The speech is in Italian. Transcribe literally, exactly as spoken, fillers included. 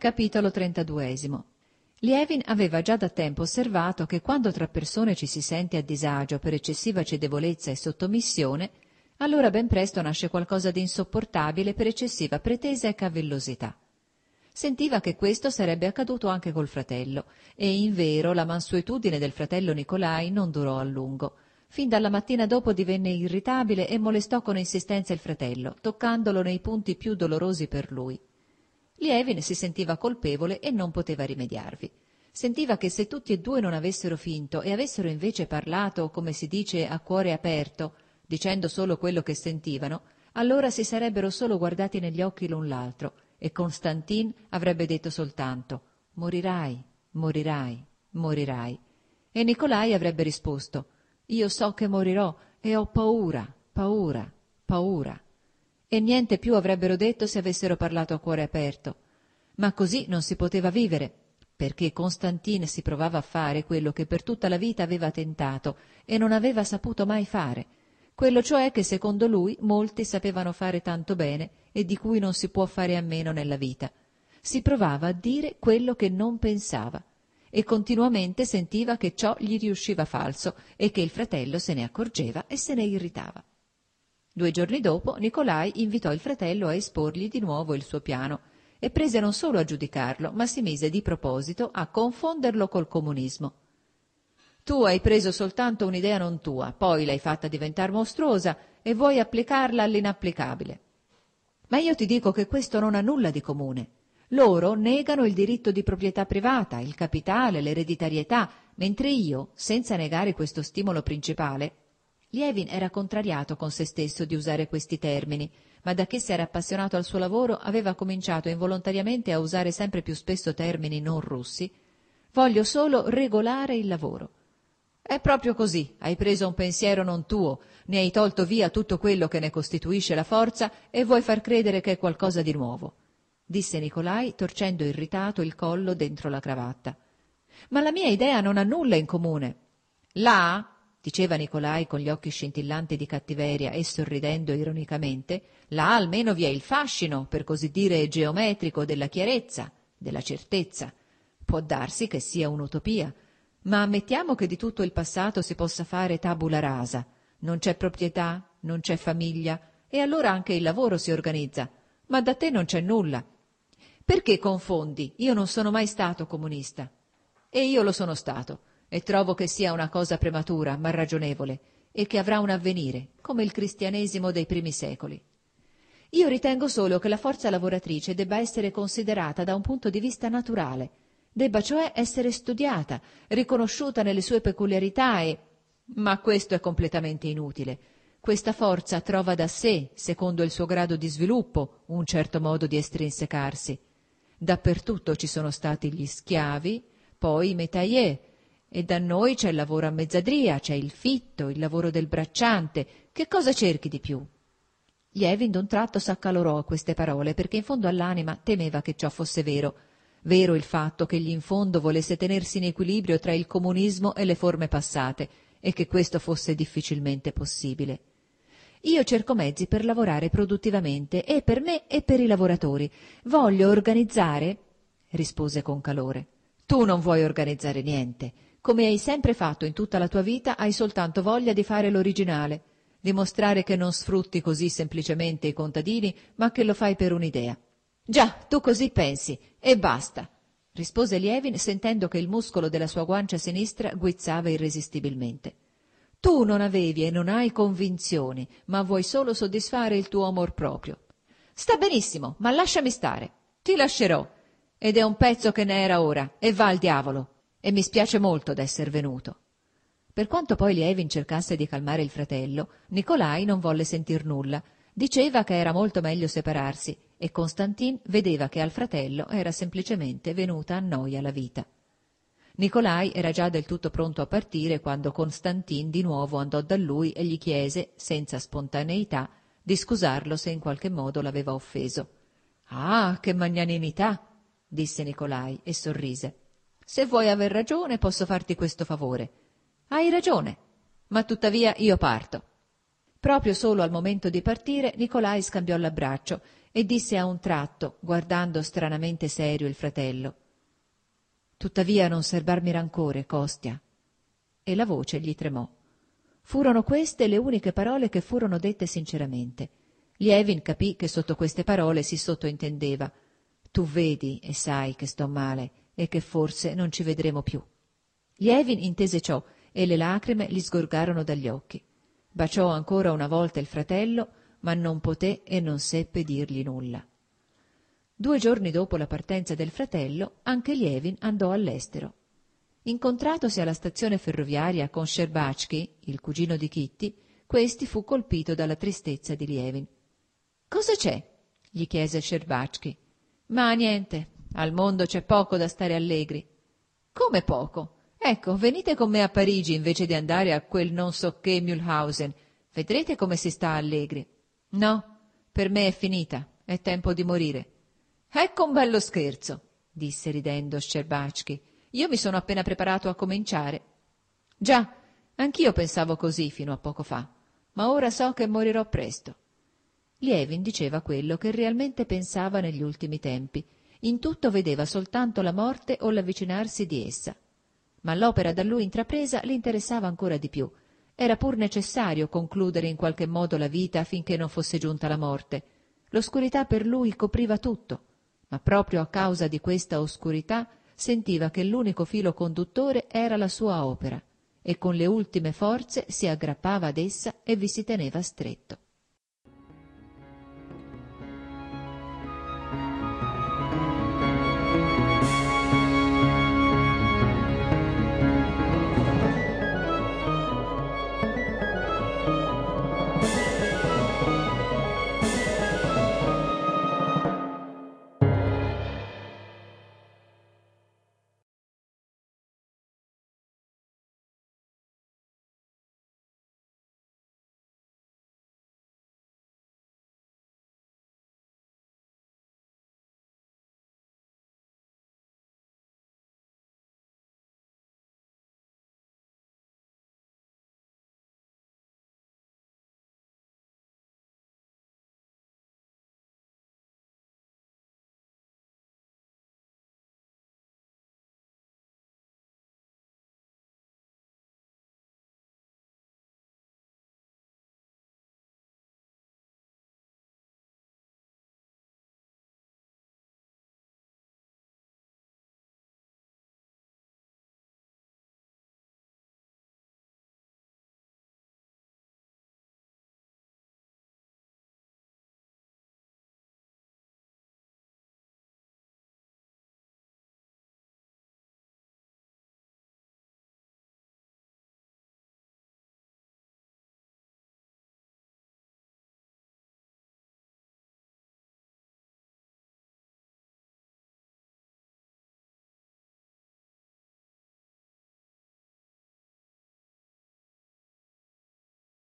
Capitolo trentaduesimo. Lievin aveva già da tempo osservato che quando tra persone ci si sente a disagio per eccessiva cedevolezza e sottomissione, allora ben presto nasce qualcosa di insopportabile per eccessiva pretesa e cavillosità. Sentiva che questo sarebbe accaduto anche col fratello, e invero la mansuetudine del fratello Nicolai non durò a lungo. Fin dalla mattina dopo divenne irritabile e molestò con insistenza il fratello, toccandolo nei punti più dolorosi per lui. Lievin si sentiva colpevole e non poteva rimediarvi. Sentiva che se tutti e due non avessero finto e avessero invece parlato, come si dice, a cuore aperto, dicendo solo quello che sentivano, allora si sarebbero solo guardati negli occhi l'un l'altro e Constantin avrebbe detto soltanto «Morirai, morirai, morirai». E Nicolai avrebbe risposto «Io so che morirò e ho paura, paura, paura». E niente più avrebbero detto se avessero parlato a cuore aperto. Ma così non si poteva vivere, perché Constantin si provava a fare quello che per tutta la vita aveva tentato e non aveva saputo mai fare, quello cioè che secondo lui molti sapevano fare tanto bene e di cui non si può fare a meno nella vita. Si provava a dire quello che non pensava e continuamente sentiva che ciò gli riusciva falso e che il fratello se ne accorgeva e se ne irritava. Due giorni dopo Nicolai invitò il fratello a esporgli di nuovo il suo piano e prese non solo a giudicarlo, ma si mise di proposito a confonderlo col comunismo. Tu hai preso soltanto un'idea non tua, poi l'hai fatta diventare mostruosa e vuoi applicarla all'inapplicabile. Ma io ti dico che questo non ha nulla di comune. Loro negano il diritto di proprietà privata, il capitale, l'ereditarietà, mentre io, senza negare questo stimolo principale, Lievin era contrariato con se stesso di usare questi termini, ma da che si era appassionato al suo lavoro aveva cominciato involontariamente a usare sempre più spesso termini non russi. Voglio solo regolare il lavoro. È proprio così, hai preso un pensiero non tuo, ne hai tolto via tutto quello che ne costituisce la forza e vuoi far credere che è qualcosa di nuovo, disse Nicolai, torcendo irritato il collo dentro la cravatta. Ma la mia idea non ha nulla in comune. Là, diceva Nicolai con gli occhi scintillanti di cattiveria e sorridendo ironicamente, là almeno vi è il fascino, per così dire geometrico, della chiarezza, della certezza. Può darsi che sia un'utopia, ma ammettiamo che di tutto il passato si possa fare tabula rasa. Non c'è proprietà, non c'è famiglia, e allora anche il lavoro si organizza. Ma da te non c'è nulla. Perché confondi? Io non sono mai stato comunista. E io lo sono stato. E trovo che sia una cosa prematura, ma ragionevole, e che avrà un avvenire, come il cristianesimo dei primi secoli. Io ritengo solo che la forza lavoratrice debba essere considerata da un punto di vista naturale, debba cioè essere studiata, riconosciuta nelle sue peculiarità e... Ma questo è completamente inutile. Questa forza trova da sé, secondo il suo grado di sviluppo, un certo modo di estrinsecarsi. Dappertutto ci sono stati gli schiavi, poi i métayer, e da noi c'è il lavoro a mezzadria, c'è il fitto, il lavoro del bracciante. Che cosa cerchi di più? Lievin d'un tratto s'accalorò a queste parole, perché in fondo all'anima temeva che ciò fosse vero. Vero il fatto che egli in fondo volesse tenersi in equilibrio tra il comunismo e le forme passate, e che questo fosse difficilmente possibile. Io cerco mezzi per lavorare produttivamente, e per me e per i lavoratori. Voglio organizzare... rispose con calore. Tu non vuoi organizzare niente. Come hai sempre fatto in tutta la tua vita, hai soltanto voglia di fare l'originale, dimostrare che non sfrutti così semplicemente i contadini, ma che lo fai per un'idea. Già, tu così pensi, e basta, rispose Lievin, sentendo che il muscolo della sua guancia sinistra guizzava irresistibilmente. Tu non avevi e non hai convinzioni, ma vuoi solo soddisfare il tuo amor proprio. Sta benissimo, ma lasciami stare. Ti lascerò, ed è un pezzo che ne era ora, e va al diavolo. E mi spiace molto d'esser venuto. Per quanto poi Lievin cercasse di calmare il fratello, Nicolai non volle sentir nulla. Diceva che era molto meglio separarsi, e Constantin vedeva che al fratello era semplicemente venuta a noia la vita. Nicolai era già del tutto pronto a partire quando Constantin di nuovo andò da lui e gli chiese, senza spontaneità, di scusarlo se in qualche modo l'aveva offeso. «Ah, che magnanimità!» disse Nicolai e sorrise. «Se vuoi aver ragione posso farti questo favore». «Hai ragione, ma tuttavia io parto». Proprio solo al momento di partire Nicolai scambiò l'abbraccio e disse a un tratto, guardando stranamente serio il fratello: «Tuttavia non serbarmi rancore, Costia». E la voce gli tremò. Furono queste le uniche parole che furono dette sinceramente. Lievin capì che sotto queste parole si sottointendeva: «Tu vedi e sai che sto male e che forse non ci vedremo più». Lievin intese ciò e le lacrime gli sgorgarono dagli occhi. Baciò ancora una volta il fratello, ma non poté e non seppe dirgli nulla. Due giorni dopo la partenza del fratello, anche Lievin andò all'estero. Incontratosi alla stazione ferroviaria con Scherbatsky, il cugino di Kitty, questi fu colpito dalla tristezza di Lievin. «Cosa c'è?» gli chiese Scherbatsky. «Ma niente, al mondo c'è poco da stare allegri». «Come poco? Ecco, venite con me a Parigi invece di andare a quel non so che Mühlhausen. Vedrete come si sta allegri». «No, per me è finita, è tempo di morire». «Ecco un bello scherzo», disse ridendo Scherbatsky. «Io mi sono appena preparato a cominciare». «Già, anch'io pensavo così fino a poco fa, ma ora so che morirò presto». Lievin diceva quello che realmente pensava negli ultimi tempi. In tutto vedeva soltanto la morte o l'avvicinarsi di essa. Ma l'opera da lui intrapresa l'interessava ancora di più. Era pur necessario concludere in qualche modo la vita finché non fosse giunta la morte. L'oscurità per lui copriva tutto, ma proprio a causa di questa oscurità sentiva che l'unico filo conduttore era la sua opera, e con le ultime forze si aggrappava ad essa e vi si teneva stretto.